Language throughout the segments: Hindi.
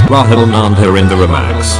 Rahul Nandha in the remix.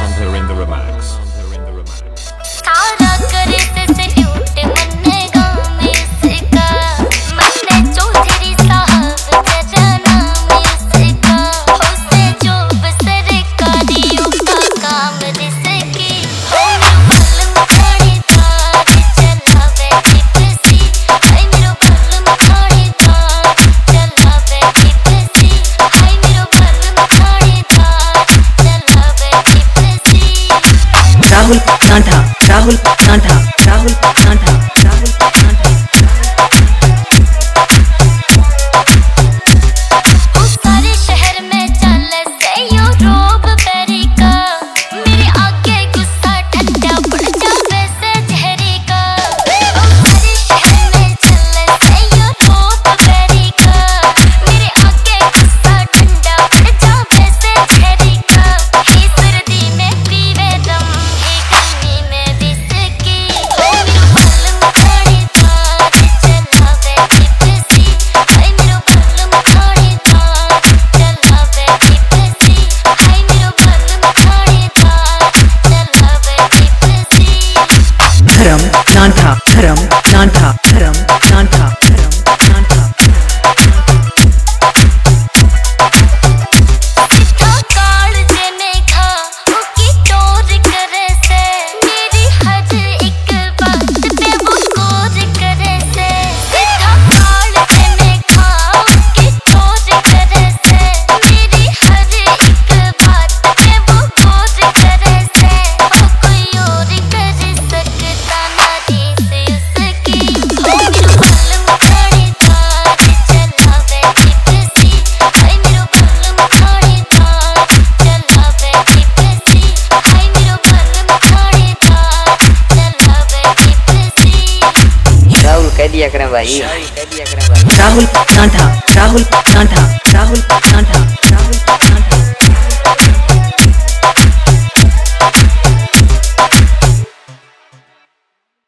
Rahul Nandha, Rahul Nandha, Rahul Nandha, Rahul Nandha. उस सारे शहर में चले से यो रोब बेरी का, मेरे आगे गुस्सा ठंडा पड़ जावे से जहरी का। उस सारे शहर में चले से यो रोब बेरी का, मेरे आगे गुस्सा ठंडा पड़ जावे से जहरी का। ही सर्दी में पीवे दम, गर्मी में विस्की, मेरे बाल मखाने दार चलावे टिपसी, हाय मेरे बाल मखाने दार चलावे टिपसी, हाय मेरे बाल मखाने दार चलावे टिपसी। Dharam Nandha, Dharam Nandha, Dharam Nandha, Dharam Nandha. सीधा काल जेने घा उसकी टोर करे से, मेरी हर एक बात पे वो गौर करे से। सीधा काल जेने घा उसकी टोर करे से, मेरी हर एक बात पे वो गौर करे से। वो कोई और कर सकता ना रीस उसकी, ओ मेरे बाल मखाने दार चलावे टिपसी, हाय मेरे बाल मखाने दार चलावे टिपसी, हाय मेरे बाल मखाने दार चलावे टिपसी। राहुल कह दिया करें भाई। Rahul Nandha, Rahul Nandha, Rahul Nandha.